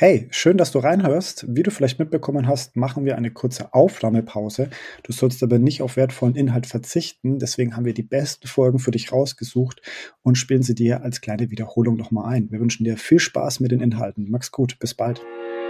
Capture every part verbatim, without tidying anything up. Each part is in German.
Hey, schön, dass du reinhörst. Wie du vielleicht mitbekommen hast, machen wir eine kurze Aufnahmepause. Du sollst aber nicht auf wertvollen Inhalt verzichten. Deswegen haben wir die besten Folgen für dich rausgesucht und spielen sie dir als kleine Wiederholung nochmal ein. Wir wünschen dir viel Spaß mit den Inhalten. Mach's gut, bis bald.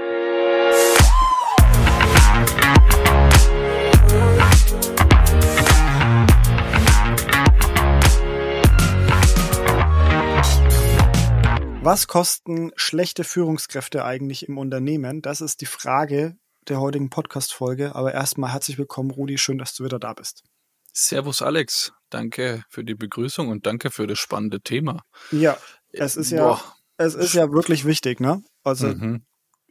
Was kosten schlechte Führungskräfte eigentlich im Unternehmen? Das ist die Frage der heutigen Podcast-Folge. Aber erstmal herzlich willkommen, Rudi. Schön, dass du wieder da bist. Servus, Alex. Danke für die Begrüßung und danke für das spannende Thema. Ja, es ist ja, es ist ja wirklich wichtig, ne? Also, Mhm.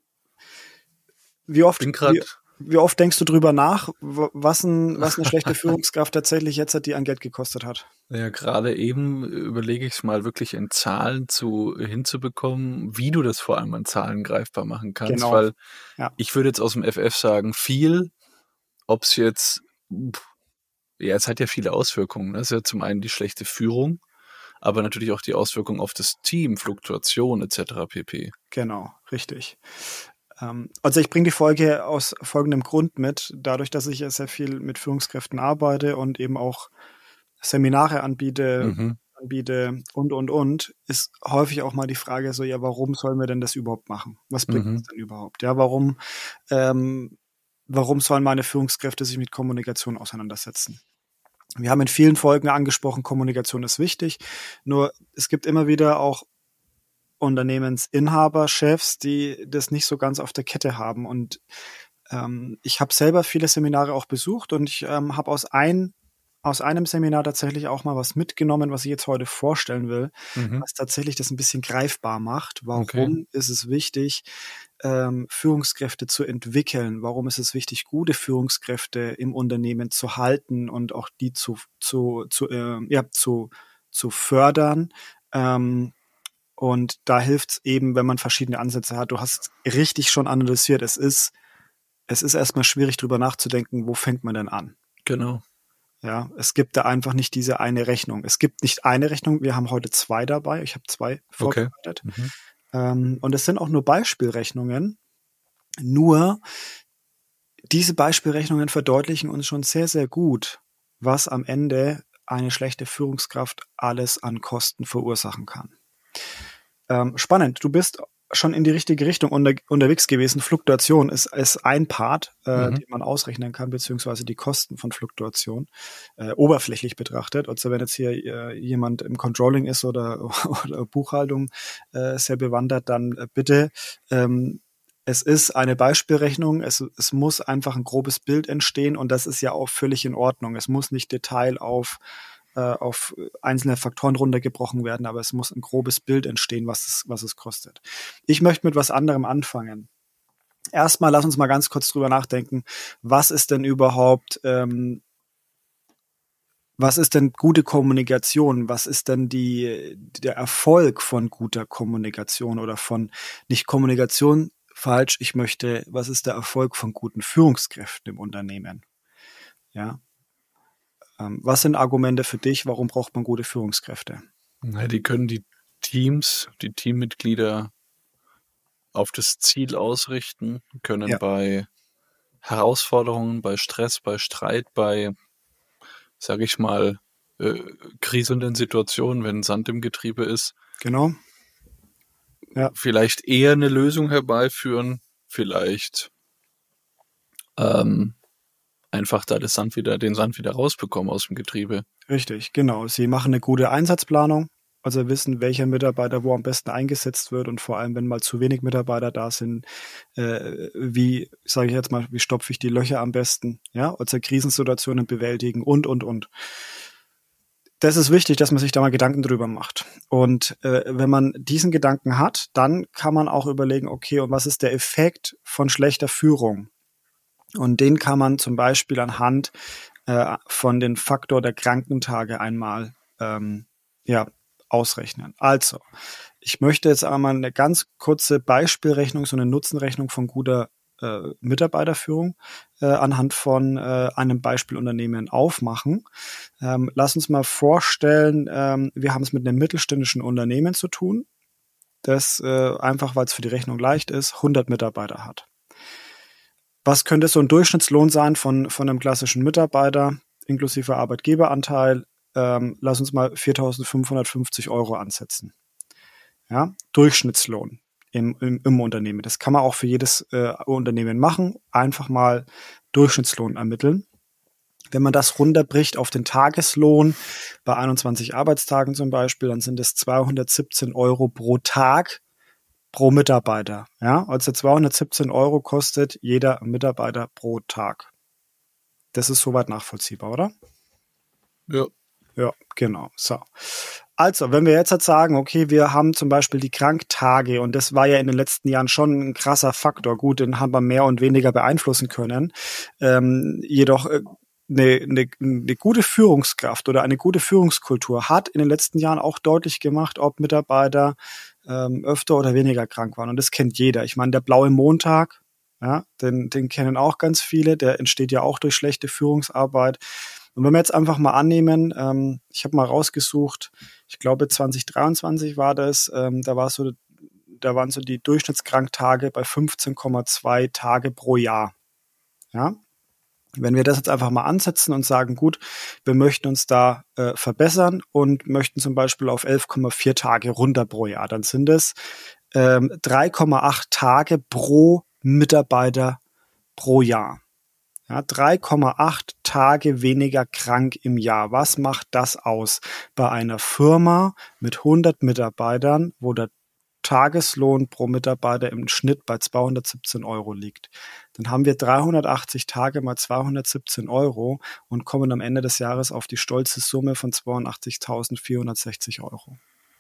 wie oft, Bin grad, wie, wie oft denkst du drüber nach, was, ein, was eine schlechte Führungskraft tatsächlich jetzt hat, die an Geld gekostet hat? ja, gerade eben überlege ich es mal wirklich in Zahlen zu hinzubekommen, wie du das vor allem an Zahlen greifbar machen kannst, Genau. weil Ja. ich würde jetzt aus dem F F sagen, viel, ob es jetzt, pff, ja, es hat ja viele Auswirkungen. Das ist ja zum einen die schlechte Führung, aber natürlich auch die Auswirkungen auf das Team, Fluktuation et cetera pp. Genau, richtig. Also ich bringe die Folge aus folgendem Grund mit, dadurch, dass ich ja sehr viel mit Führungskräften arbeite und eben auch Seminare anbiete, Mhm. anbiete und, und, und, ist häufig auch mal die Frage so, ja, warum sollen wir denn das überhaupt machen? Was bringt Mhm. das denn überhaupt? Ja, warum, ähm, warum sollen meine Führungskräfte sich mit Kommunikation auseinandersetzen? Wir haben in vielen Folgen angesprochen, Kommunikation ist wichtig, nur es gibt immer wieder auch Unternehmensinhaber, Chefs, die das nicht so ganz auf der Kette haben. Und ähm, ich habe selber viele Seminare auch besucht und ich ähm, habe aus, ein, aus einem Seminar tatsächlich auch mal was mitgenommen, was ich jetzt heute vorstellen will, Mhm. was tatsächlich das ein bisschen greifbar macht. Warum Okay. ist es wichtig, ähm, Führungskräfte zu entwickeln? Warum ist es wichtig, gute Führungskräfte im Unternehmen zu halten und auch die zu, zu, zu, äh, ja, zu, zu fördern? Ähm, Und da hilft es eben, wenn man verschiedene Ansätze hat. Du hast richtig schon analysiert. Es ist, es ist erstmal schwierig, drüber nachzudenken, wo fängt man denn an? Genau. Ja, es gibt da einfach nicht diese eine Rechnung. Es gibt nicht eine Rechnung. Wir haben heute zwei dabei. Ich habe zwei Okay. vorbereitet. Mhm. Ähm, und es sind auch nur Beispielrechnungen. Nur diese Beispielrechnungen verdeutlichen uns schon sehr, sehr gut, was am Ende eine schlechte Führungskraft alles an Kosten verursachen kann. Ähm, spannend, du bist schon in die richtige Richtung unter, unterwegs gewesen. Fluktuation ist, ist ein Part, äh, Mhm. den man ausrechnen kann, beziehungsweise die Kosten von Fluktuation äh, oberflächlich betrachtet. Also wenn jetzt hier äh, jemand im Controlling ist oder, oder Buchhaltung äh, sehr bewandert, dann äh, bitte, ähm, es ist eine Beispielrechnung, es, es muss einfach ein grobes Bild entstehen und das ist ja auch völlig in Ordnung. Es muss nicht Detail auf auf einzelne Faktoren runtergebrochen werden, aber es muss ein grobes Bild entstehen, was es, was es kostet. Ich möchte mit was anderem anfangen. Erstmal lass uns mal ganz kurz drüber nachdenken, was ist denn überhaupt, ähm, was ist denn gute Kommunikation? Was ist denn die, der Erfolg von guter Kommunikation oder von nicht Kommunikation falsch? Ich möchte, was ist der Erfolg von guten Führungskräften im Unternehmen? Ja. Was sind Argumente für dich? Warum braucht man gute Führungskräfte? Ja, die können die Teams, die Teammitglieder auf das Ziel ausrichten, können Ja. bei Herausforderungen, bei Stress, bei Streit, bei, sage ich mal, äh, kriselnden Situationen, wenn Sand im Getriebe ist, Genau. Ja. vielleicht eher eine Lösung herbeiführen, vielleicht ähm, einfach da das Sand wieder, den Sand wieder rausbekommen aus dem Getriebe. Richtig, genau. Sie machen eine gute Einsatzplanung, also wissen, welcher Mitarbeiter wo am besten eingesetzt wird und vor allem, wenn mal zu wenig Mitarbeiter da sind, äh, wie, sage ich jetzt mal, wie stopfe ich die Löcher am besten, ja, also Krisensituationen bewältigen und, und, und. Das ist wichtig, dass man sich da mal Gedanken drüber macht. Und äh, wenn man diesen Gedanken hat, dann kann man auch überlegen, okay, und was ist der Effekt von schlechter Führung? Und den kann man zum Beispiel anhand äh, von den Faktor der Krankentage einmal ähm, ja, ausrechnen. Also, ich möchte jetzt einmal eine ganz kurze Beispielrechnung, so eine Nutzenrechnung von guter äh, Mitarbeiterführung äh, anhand von äh, einem Beispielunternehmen aufmachen. Ähm, lass uns mal vorstellen, ähm, wir haben es mit einem mittelständischen Unternehmen zu tun. das äh, einfach, weil es für die Rechnung leicht ist, hundert Mitarbeiter hat. Was könnte so ein Durchschnittslohn sein von, von einem klassischen Mitarbeiter, inklusive Arbeitgeberanteil? Ähm, lass uns mal viertausendfünfhundertfünfzig Euro ansetzen. Ja, Durchschnittslohn im, im, im Unternehmen. Das kann man auch für jedes äh, Unternehmen machen. Einfach mal Durchschnittslohn ermitteln. Wenn man das runterbricht auf den Tageslohn, bei einundzwanzig Arbeitstagen zum Beispiel, dann sind es zweihundertsiebzehn Euro pro Tag pro Mitarbeiter. Ja, also zweihundertsiebzehn Euro kostet jeder Mitarbeiter pro Tag. Das ist soweit nachvollziehbar, oder? Ja. Ja, genau. So. Also, wenn wir jetzt halt sagen, okay, wir haben zum Beispiel die Kranktage und das war ja in den letzten Jahren schon ein krasser Faktor. Gut, den haben wir mehr und weniger beeinflussen können. Ähm, jedoch äh, Eine, eine, eine gute Führungskraft oder eine gute Führungskultur hat in den letzten Jahren auch deutlich gemacht, ob Mitarbeiter ähm, öfter oder weniger krank waren. Und das kennt jeder. Ich meine, der blaue Montag, ja, den, den kennen auch ganz viele. Der entsteht ja auch durch schlechte Führungsarbeit. Und wenn wir jetzt einfach mal annehmen, ähm, ich habe mal rausgesucht, ich glaube zwanzig dreiundzwanzig war das, ähm, da war so, da waren so die Durchschnittskranktage bei fünfzehn Komma zwei Tage pro Jahr. Ja. Wenn wir das jetzt einfach mal ansetzen und sagen, gut, wir möchten uns da äh, verbessern und möchten zum Beispiel auf elf Komma vier Tage runter pro Jahr, dann sind es ähm, drei Komma acht Tage pro Mitarbeiter pro Jahr. Ja, drei Komma acht Tage weniger krank im Jahr. Was macht das aus bei einer Firma mit hundert Mitarbeitern, wo der Tageslohn pro Mitarbeiter im Schnitt bei zweihundertsiebzehn Euro liegt? Dann haben wir dreihundertachtzig Tage mal zweihundertsiebzehn Euro und kommen am Ende des Jahres auf die stolze Summe von zweiundachtzigtausendvierhundertsechzig Euro.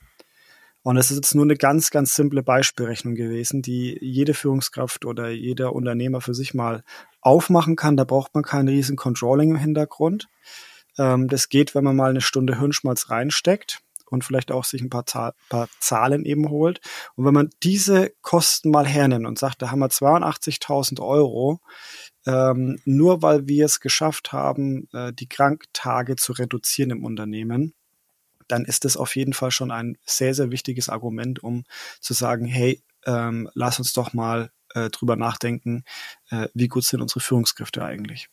Und es ist jetzt nur eine ganz, ganz simple Beispielrechnung gewesen, die jede Führungskraft oder jeder Unternehmer für sich mal aufmachen kann. Da braucht man kein riesen Controlling im Hintergrund. Ähm, das geht, wenn man mal eine Stunde Hirnschmalz reinsteckt und vielleicht auch sich ein paar, Zahl, paar Zahlen eben holt. Und wenn man diese Kosten mal hernimmt und sagt, da haben wir zweiundachtzigtausend Euro, ähm, nur weil wir es geschafft haben, äh, die Kranktage zu reduzieren im Unternehmen, dann ist das auf jeden Fall schon ein sehr, sehr wichtiges Argument, um zu sagen, hey, ähm, lass uns doch mal äh, drüber nachdenken, äh, wie gut sind unsere Führungskräfte eigentlich.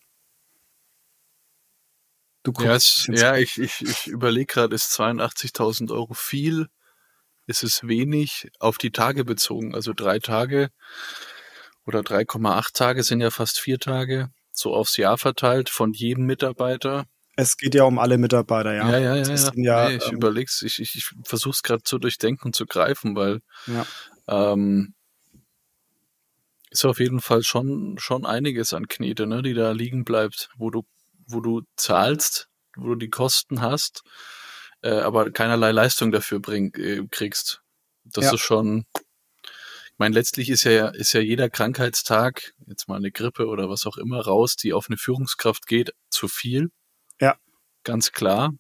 Du ja, es, ja, ich, ich, ich überlege gerade, ist zweiundachtzigtausend Euro viel? Ist es wenig auf die Tage bezogen? Also drei Tage oder drei Komma acht Tage sind ja fast vier Tage, so aufs Jahr verteilt von jedem Mitarbeiter. Es geht ja um alle Mitarbeiter, ja. Ja, ja, ja. ja. ja nee, ich ähm, überlege es, ich, ich, ich versuche es gerade zu durchdenken und zu greifen, weil ja. ähm, ist auf jeden Fall schon, schon einiges an Knete, ne, die da liegen bleibt, wo du wo du zahlst, wo du die Kosten hast, äh, aber keinerlei Leistung dafür bring, äh, kriegst. Das ja. ist schon, ich meine, letztlich ist ja, ist ja jeder Krankheitstag, jetzt mal eine Grippe oder was auch immer, raus, die auf eine Führungskraft geht, zu viel. Ja. Ganz klar.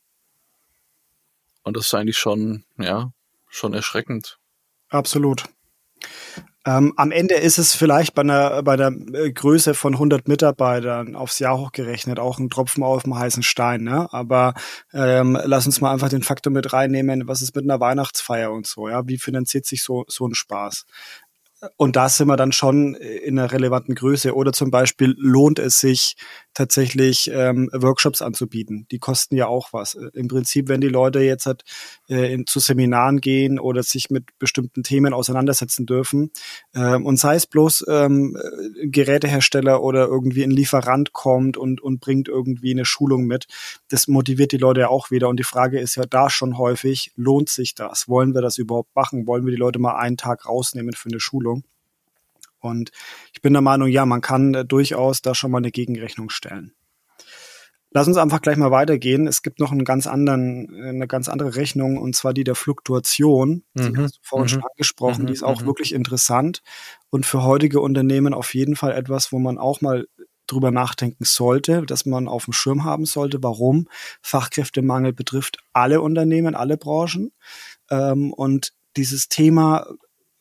Und das ist eigentlich schon, ja, schon erschreckend. Absolut. Ähm, am Ende ist es vielleicht bei einer, bei der Größe von hundert Mitarbeitern aufs Jahr hochgerechnet auch ein Tropfen auf dem heißen Stein, ne? Aber ähm, lass uns mal einfach den Faktor mit reinnehmen, was ist mit einer Weihnachtsfeier und so, ja? Wie finanziert sich so, so ein Spaß? Und da sind wir dann schon in einer relevanten Größe. Oder zum Beispiel lohnt es sich tatsächlich ähm, Workshops anzubieten. Die kosten ja auch was. Im Prinzip, wenn die Leute jetzt halt, äh, in, zu Seminaren gehen oder sich mit bestimmten Themen auseinandersetzen dürfen, ähm, und sei es bloß ähm, Gerätehersteller oder irgendwie ein Lieferant kommt und, und bringt irgendwie eine Schulung mit, das motiviert die Leute ja auch wieder. Und die Frage ist ja da schon häufig, lohnt sich das? Wollen wir das überhaupt machen? Wollen wir die Leute mal einen Tag rausnehmen für eine Schulung? Und ich bin der Meinung, ja, man kann äh, durchaus da schon mal eine Gegenrechnung stellen. Lass uns einfach gleich mal weitergehen. Es gibt noch einen ganz anderen, eine ganz andere Rechnung, und zwar die der Fluktuation. Die Mhm. hast du vorhin Mhm. schon angesprochen. Mhm. Die ist auch Mhm. wirklich interessant und für heutige Unternehmen auf jeden Fall etwas, wo man auch mal drüber nachdenken sollte, dass man auf dem Schirm haben sollte. Warum? Fachkräftemangel betrifft alle Unternehmen, alle Branchen. Ähm, und dieses Thema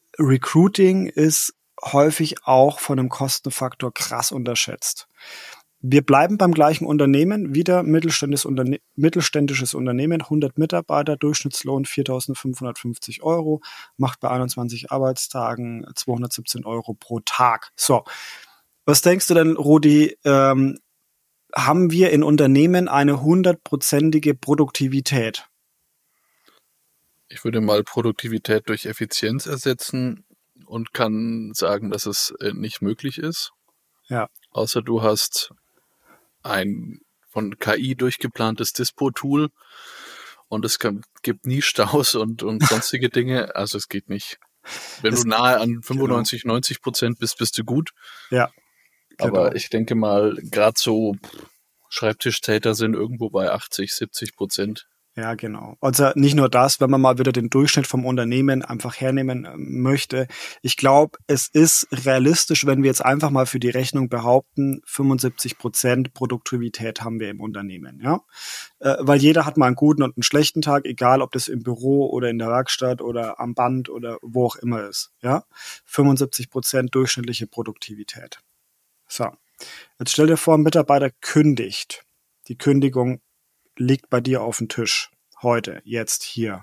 Recruiting ist häufig auch von einem Kostenfaktor krass unterschätzt. wir bleiben beim gleichen Unternehmen, wieder mittelständisches, Unterne- mittelständisches Unternehmen, hundert Mitarbeiter, Durchschnittslohn viertausendfünfhundertfünfzig Euro, macht bei einundzwanzig Arbeitstagen zweihundertsiebzehn Euro pro Tag. So, was denkst du denn, Rudi, ähm, haben wir in Unternehmen eine hundertprozentige Produktivität? Ich würde mal Produktivität durch Effizienz ersetzen und kann sagen, dass es äh, nicht möglich ist. Ja. Außer du hast ein von K I durchgeplantes Dispo-Tool und es kann, gibt nie Staus und, und sonstige Dinge. Also es geht nicht. Wenn Es- du nahe an fünfundneunzig, neunzig Prozent bist, bist du gut. Ja. Aber Genau. ich denke mal, gerade so Schreibtischtäter sind irgendwo bei achtzig, siebzig Prozent. Ja, genau. Also nicht nur das, wenn man mal wieder den Durchschnitt vom Unternehmen einfach hernehmen äh, möchte. Ich glaube, es ist realistisch, wenn wir jetzt einfach mal für die Rechnung behaupten, fünfundsiebzig Prozent Produktivität haben wir im Unternehmen, ja. Äh, weil jeder hat mal einen guten und einen schlechten Tag, egal ob das im Büro oder in der Werkstatt oder am Band oder wo auch immer ist, ja. fünfundsiebzig Prozent durchschnittliche Produktivität. So. Jetzt stell dir vor, ein Mitarbeiter kündigt. Die Kündigung liegt bei dir auf dem Tisch. Heute, jetzt, hier.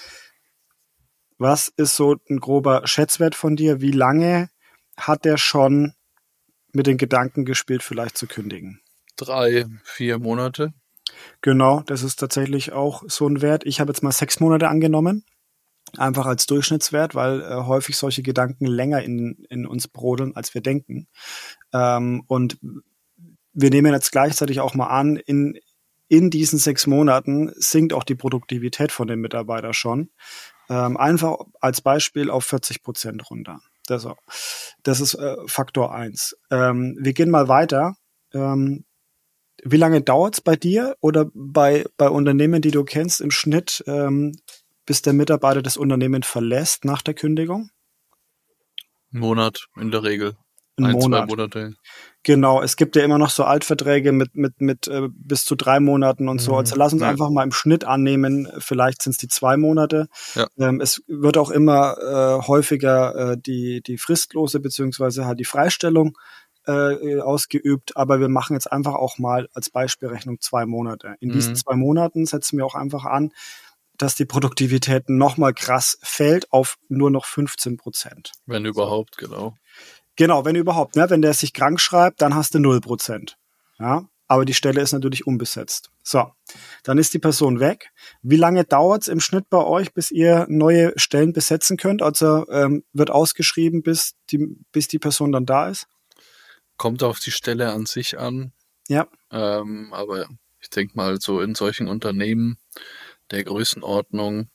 Was ist so ein grober Schätzwert von dir? Wie lange hat der schon mit den Gedanken gespielt, vielleicht zu kündigen? Drei, vier Monate. Genau, das ist tatsächlich auch so ein Wert. Ich habe jetzt mal sechs Monate angenommen, einfach als Durchschnittswert, weil äh, häufig solche Gedanken länger in, in uns brodeln, als wir denken. Ähm, und wir nehmen jetzt gleichzeitig auch mal an, in In diesen sechs Monaten sinkt auch die Produktivität von den Mitarbeitern schon. Ähm, einfach als Beispiel auf vierzig Prozent runter. Das, das ist äh, Faktor eins. Ähm, wir gehen mal weiter. Ähm, wie lange dauert es bei dir oder bei, bei Unternehmen, die du kennst, im Schnitt, ähm, bis der Mitarbeiter das Unternehmen verlässt nach der Kündigung? Ein Monat in der Regel. Ein Ein, zwei Monat. Monate. Genau, es gibt ja immer noch so Altverträge mit mit mit äh, bis zu drei Monaten und so. Also lass uns Ja. einfach mal im Schnitt annehmen, vielleicht sind es die zwei Monate. Ja. Ähm, es wird auch immer äh, häufiger äh, die die fristlose beziehungsweise halt die Freistellung äh, ausgeübt. Aber wir machen jetzt einfach auch mal als Beispielrechnung zwei Monate. In diesen Mhm. zwei Monaten setzen wir auch einfach an, dass die Produktivität nochmal krass fällt auf nur noch fünfzehn Prozent. Wenn überhaupt, genau. Genau, wenn überhaupt. Ne? Wenn der sich krank schreibt, dann hast du null Prozent. Ja? Aber die Stelle ist natürlich unbesetzt. So, dann ist die Person weg. Wie lange dauert es im Schnitt bei euch, bis ihr neue Stellen besetzen könnt? Also ähm, wird ausgeschrieben, bis die, bis die Person dann da ist? Kommt auf die Stelle an sich an. Ja. Ähm, aber ich denke mal, so in solchen Unternehmen der Größenordnung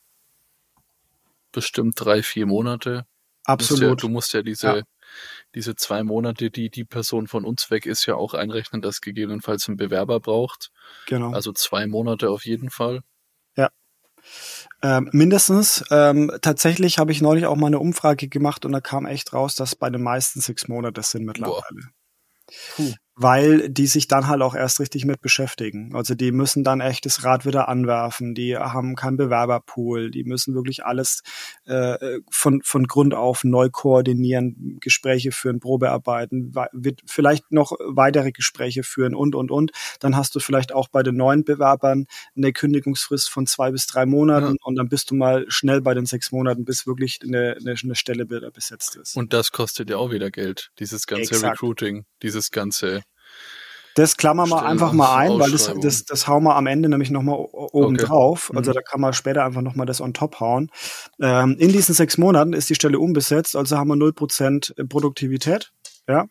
bestimmt drei, vier Monate. Absolut. Du musst ja, du musst ja diese, ja. diese zwei Monate, die die Person von uns weg ist, ja auch einrechnen, dass gegebenenfalls ein Bewerber braucht. Genau. Also zwei Monate auf jeden Fall. Ja. Ähm, mindestens. Ähm, tatsächlich habe ich neulich auch mal eine Umfrage gemacht und da kam echt raus, dass bei den meisten sechs Monate sind mittlerweile. Puh. Weil die sich dann halt auch erst richtig mit beschäftigen. Also die müssen dann echt das Rad wieder anwerfen, die haben keinen Bewerberpool, die müssen wirklich alles äh, von von Grund auf neu koordinieren, Gespräche führen, Probearbeiten, wird vielleicht noch weitere Gespräche führen und, und, und. Dann hast du vielleicht auch bei den neuen Bewerbern eine Kündigungsfrist von zwei bis drei Monaten ja. Und dann bist du mal schnell bei den sechs Monaten, bis wirklich eine, eine, eine Stelle wieder besetzt ist. Und das kostet ja auch wieder Geld, dieses ganze Exakt. Recruiting, dieses ganze Das klammern wir einfach mal ein, weil das, das, das hauen wir am Ende nämlich nochmal oben okay. drauf. Also mhm. da kann man später einfach nochmal das on top hauen. Ähm, in diesen sechs Monaten ist die Stelle unbesetzt, also haben wir null Prozent Produktivität. Ja.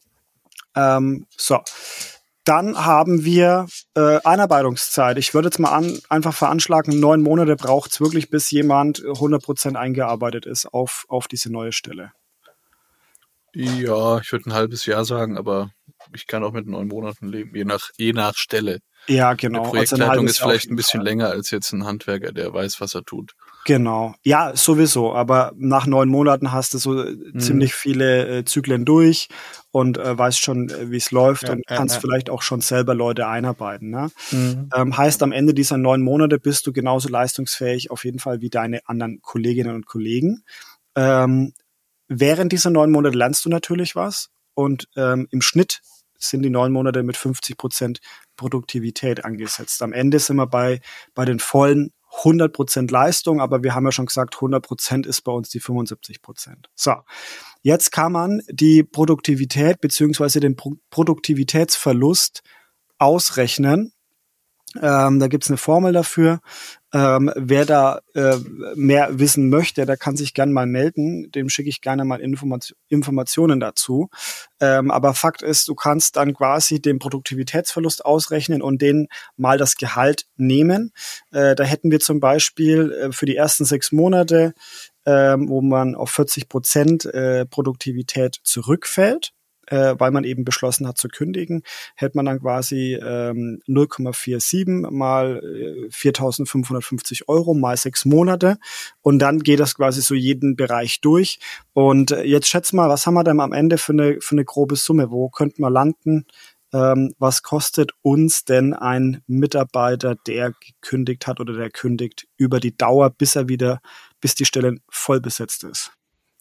Ähm, so. Dann haben wir äh, Einarbeitungszeit. Ich würde jetzt mal an, einfach veranschlagen, neun Monate braucht es wirklich, bis jemand hundert Prozent eingearbeitet ist auf, auf diese neue Stelle. Ja, ich würde ein halbes Jahr sagen, aber ich kann auch mit neun Monaten leben, je nach, je nach Stelle. Ja, genau. Eine Projektleitung also ein ist vielleicht ein bisschen Fall. länger als jetzt ein Handwerker, der weiß, was er tut. Genau. Ja, sowieso. Aber nach neun Monaten hast du so mhm. ziemlich viele äh, Zyklen durch und äh, weißt schon, äh, wie es läuft ja, und ja, kannst ja. vielleicht auch schon selber Leute einarbeiten. Ne? Mhm. Ähm, heißt, am Ende dieser neun Monate bist du genauso leistungsfähig auf jeden Fall wie deine anderen Kolleginnen und Kollegen. Ähm, während dieser neun Monate lernst du natürlich was und ähm, im Schnitt sind die neun Monate mit fünfzig Prozent Produktivität angesetzt. Am Ende sind wir bei, bei den vollen hundert Prozent Leistung, aber wir haben ja schon gesagt, hundert Prozent ist bei uns die fünfundsiebzig Prozent. So, jetzt kann man die Produktivität beziehungsweise den Pro- Produktivitätsverlust ausrechnen. Ähm, da gibt's eine Formel dafür. Ähm, wer da äh, mehr wissen möchte, der kann sich gerne mal melden. Dem schicke ich gerne mal Informat- Informationen dazu. Ähm, aber Fakt ist, du kannst dann quasi den Produktivitätsverlust ausrechnen und den mal das Gehalt nehmen. Äh, da hätten wir zum Beispiel äh, für die ersten sechs Monate, äh, wo man auf vierzig Prozent äh, Produktivität zurückfällt, äh, weil man eben beschlossen hat zu kündigen, hätte man dann quasi ähm, null Komma siebenundvierzig mal äh, viertausendfünfhundertfünfzig Euro mal sechs Monate und dann geht das quasi so jeden Bereich durch. Und äh, jetzt schätz mal, was haben wir denn am Ende für eine, für eine grobe Summe? Wo könnten wir landen? Ähm, was kostet uns denn ein Mitarbeiter, der gekündigt hat oder der kündigt über die Dauer, bis er wieder, bis die Stelle voll besetzt ist?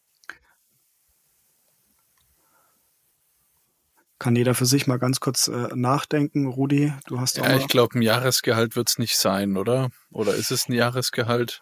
Kann jeder für sich mal ganz kurz äh, nachdenken. Rudi, du hast auch Ja, mal... ich glaube, ein Jahresgehalt wird's nicht sein, oder? Oder ist es ein Jahresgehalt?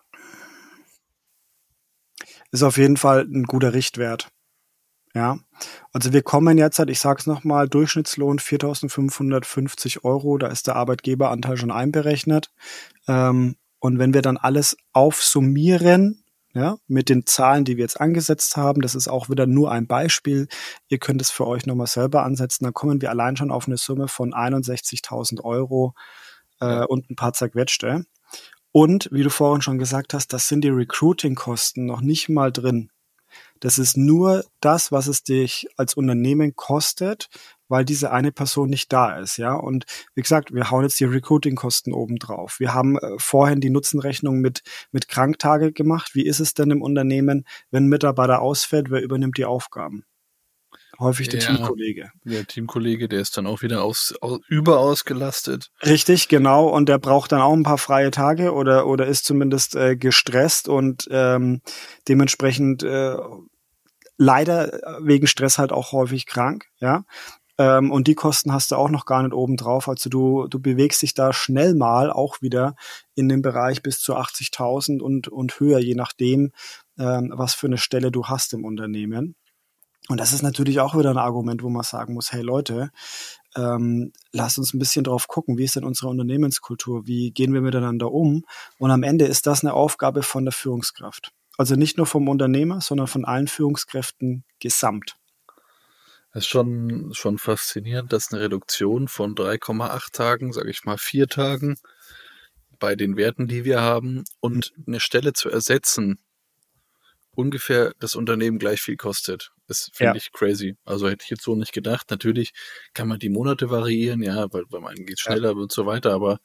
Ist auf jeden Fall ein guter Richtwert. Ja, also wir kommen jetzt, ich sage es nochmal, Durchschnittslohn viertausendfünfhundertfünfzig Euro, da ist der Arbeitgeberanteil schon einberechnet. Ähm, und wenn wir dann alles aufsummieren, ja, mit den Zahlen, die wir jetzt angesetzt haben, das ist auch wieder nur ein Beispiel, ihr könnt es für euch nochmal selber ansetzen, dann kommen wir allein schon auf eine Summe von einundsechzigtausend Euro äh, Ja. und ein paar zerquetschte. Und wie du vorhin schon gesagt hast, das sind die Recruiting-Kosten noch nicht mal drin. Das ist nur das, was es dich als Unternehmen kostet, weil diese eine Person nicht da ist, ja. Und wie gesagt, wir hauen jetzt die Recruiting-Kosten oben drauf. Wir haben äh, vorhin die Nutzenrechnung mit, mit Kranktage gemacht. Wie ist es denn im Unternehmen, wenn ein Mitarbeiter ausfällt, wer übernimmt die Aufgaben? Häufig der Ja, Teamkollege. der Teamkollege, der ist dann auch wieder aus, aus, überausgelastet. Richtig, genau. Und der braucht dann auch ein paar freie Tage oder, oder ist zumindest äh, gestresst und ähm, dementsprechend äh, leider wegen Stress halt auch häufig krank, ja. Ähm, und die Kosten hast du auch noch gar nicht oben drauf. Also du, du bewegst dich da schnell mal auch wieder in dem Bereich bis zu achtzigtausend und, und höher, je nachdem, ähm, was für eine Stelle du hast im Unternehmen. Und das ist natürlich auch wieder ein Argument, wo man sagen muss, hey Leute, ähm, lasst uns ein bisschen drauf gucken, wie ist denn unsere Unternehmenskultur, wie gehen wir miteinander um? Und am Ende ist das eine Aufgabe von der Führungskraft. Also nicht nur vom Unternehmer, sondern von allen Führungskräften gesamt. Es ist schon, schon faszinierend, dass eine Reduktion von drei Komma acht Tagen, sage ich mal vier Tagen, bei den Werten, die wir haben, und eine Stelle zu ersetzen, ungefähr das Unternehmen gleich viel kostet. Das finde Ja. ich crazy. Also hätte ich jetzt so nicht gedacht. Natürlich kann man die Monate variieren, ja, weil bei meinen geht schneller und so weiter, aber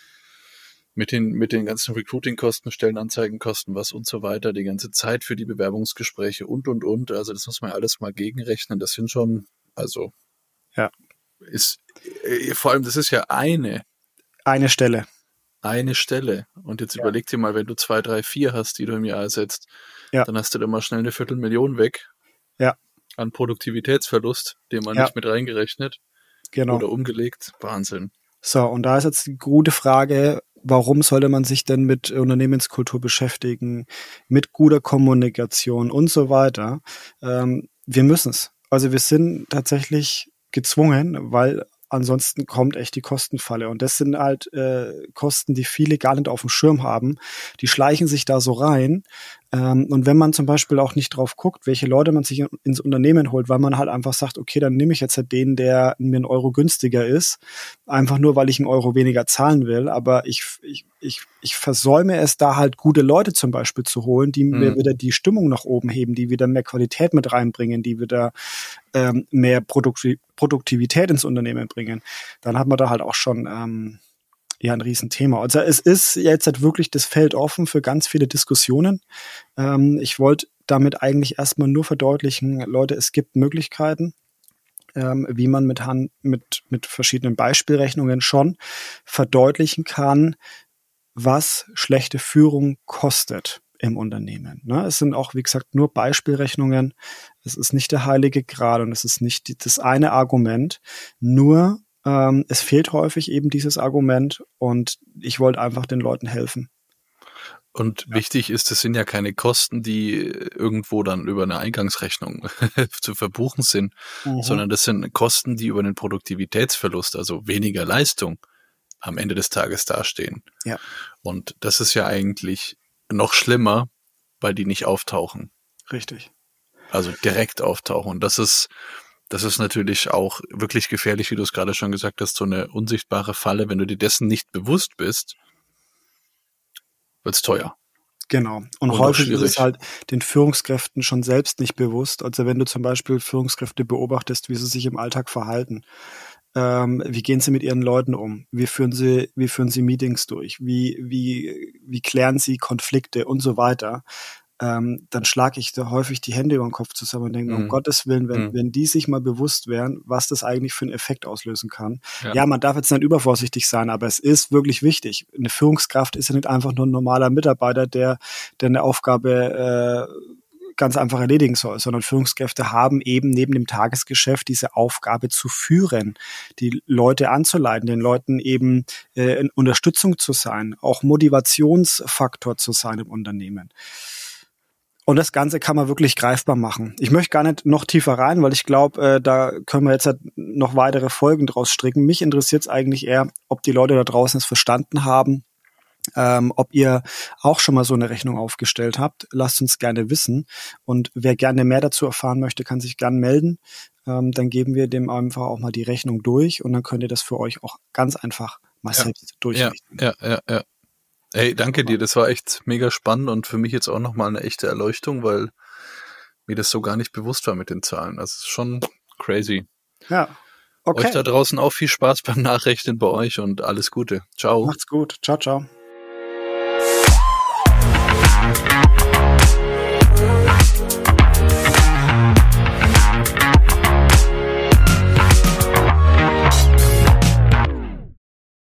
mit den, mit den ganzen Recruiting-Kosten, Stellenanzeigenkosten, was und so weiter, die ganze Zeit für die Bewerbungsgespräche und, und, und. Also das muss man alles mal gegenrechnen. Das sind schon, also, Ja. ist, äh, vor allem, das ist ja eine, Eine Stelle. eine Stelle. Und jetzt Ja. überleg dir mal, wenn du zwei, drei, vier hast, die du im Jahr ersetzt, Ja. dann hast du da mal schnell eine Viertelmillion weg. Ja. An Produktivitätsverlust, den man Ja. nicht mit reingerechnet Genau. oder umgelegt. Wahnsinn. So, und da ist jetzt die gute Frage, warum sollte man sich denn mit Unternehmenskultur beschäftigen, mit guter Kommunikation und so weiter? Ähm, wir müssen es. Also wir sind tatsächlich gezwungen, weil ansonsten kommt echt die Kostenfalle. Und das sind halt äh, Kosten, die viele gar nicht auf dem Schirm haben. Die schleichen sich da so rein. Ähm, und wenn man zum Beispiel auch nicht drauf guckt, welche Leute man sich in, ins Unternehmen holt, weil man halt einfach sagt, okay, dann nehme ich jetzt halt den, der mir einen Euro günstiger ist, einfach nur, weil ich einen Euro weniger zahlen will. Aber ich, ich, ich, ich versäume es, da halt gute Leute zum Beispiel zu holen, die Mhm. mir wieder die Stimmung nach oben heben, die wieder mehr Qualität mit reinbringen, die wieder ähm, mehr Produkti- Produktivität ins Unternehmen bringen. Dann hat man da halt auch schon ähm, ja ein Riesenthema. Also es ist jetzt halt wirklich das Feld offen für ganz viele Diskussionen. Ähm, ich wollte damit eigentlich erstmal nur verdeutlichen, Leute, es gibt Möglichkeiten, ähm, wie man mit, Hand, mit, mit verschiedenen Beispielrechnungen schon verdeutlichen kann, was schlechte Führung kostet im Unternehmen. Ne? Es sind auch, wie gesagt, nur Beispielrechnungen. Es ist nicht der heilige Gral und es ist nicht die, das eine Argument. Nur ähm, es fehlt häufig eben dieses Argument und ich wollte einfach den Leuten helfen. Und ja. wichtig ist, es sind ja keine Kosten, die irgendwo dann über eine Eingangsrechnung zu verbuchen sind, mhm. sondern das sind Kosten, die über einen Produktivitätsverlust, also weniger Leistung, am Ende des Tages dastehen. Ja. Und das ist ja eigentlich noch schlimmer, weil die nicht auftauchen. Richtig. Also direkt auftauchen. Und das ist, das ist natürlich auch wirklich gefährlich, wie du es gerade schon gesagt hast, so eine unsichtbare Falle. Wenn du dir dessen nicht bewusst bist, wird's teuer. Genau. Und, Und häufig ist es halt den Führungskräften schon selbst nicht bewusst. Also wenn du zum Beispiel Führungskräfte beobachtest, wie sie sich im Alltag verhalten, ähm, wie gehen sie mit ihren Leuten um? Wie führen sie, wie führen sie Meetings durch? Wie, wie, wie klären sie Konflikte und so weiter? Ähm, dann schlage ich da häufig die Hände über den Kopf zusammen und denke, mm. um Gottes Willen, wenn, mm. wenn die sich mal bewusst wären, was das eigentlich für einen Effekt auslösen kann. Ja, ja man darf jetzt nicht übervorsichtig sein, aber es ist wirklich wichtig. Eine Führungskraft ist ja nicht einfach nur ein normaler Mitarbeiter, der, der eine Aufgabe äh, ganz einfach erledigen soll, sondern Führungskräfte haben eben neben dem Tagesgeschäft diese Aufgabe zu führen, die Leute anzuleiten, den Leuten eben äh, in Unterstützung zu sein, auch Motivationsfaktor zu sein im Unternehmen. Und das Ganze kann man wirklich greifbar machen. Ich möchte gar nicht noch tiefer rein, weil ich glaube, äh, da können wir jetzt halt noch weitere Folgen draus stricken. Mich interessiert es eigentlich eher, ob die Leute da draußen es verstanden haben, ähm, ob ihr auch schon mal so eine Rechnung aufgestellt habt. Lasst uns gerne wissen. Und wer gerne mehr dazu erfahren möchte, kann sich gern melden. Ähm, dann geben wir dem einfach auch mal die Rechnung durch und dann könnt ihr das für euch auch ganz einfach mal ja. selbst durchrechnen. Ja, ja, ja, ja. Hey, danke dir, das war echt mega spannend und für mich jetzt auch nochmal eine echte Erleuchtung, weil mir das so gar nicht bewusst war mit den Zahlen. Das ist schon crazy. Ja, okay. Euch da draußen auch viel Spaß beim Nachrechnen bei euch und alles Gute. Ciao. Macht's gut. Ciao, ciao.